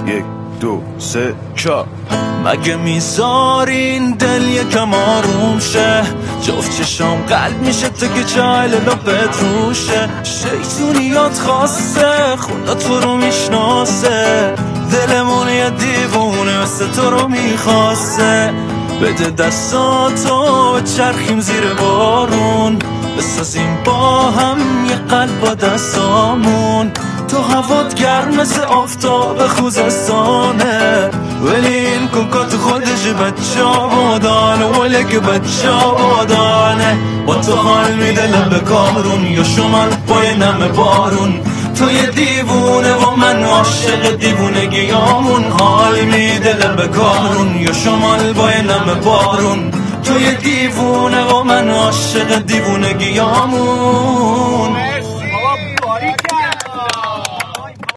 1 2 3 4 مگه میذارین دل یکم آروم شه؟ جفت چشام قلب میشه تو که چایل لپت روشه. شیطونیات خاصه خدا تو رو میشناسه، دلمون یه دیوونه مثل تو رو میخواسته. بده دستاتو چرخیم زیر بارون، بسازیم با هم یه قلب با دستامون. تو هوات گرم مثل آفتاب خوزستانه، ولی این کوکا تو خودش بچه آبادانه. ولی که بچه آبادانه با تو حال میده لب کامرون یا شمال با یه نم بارون. تو یه دیوونه و من عاشق دیوونگیامون، حال میده لب کامرون یا شمال با یه نم بارون. تو یه دیوونه و من عاشق دیوونگیامون.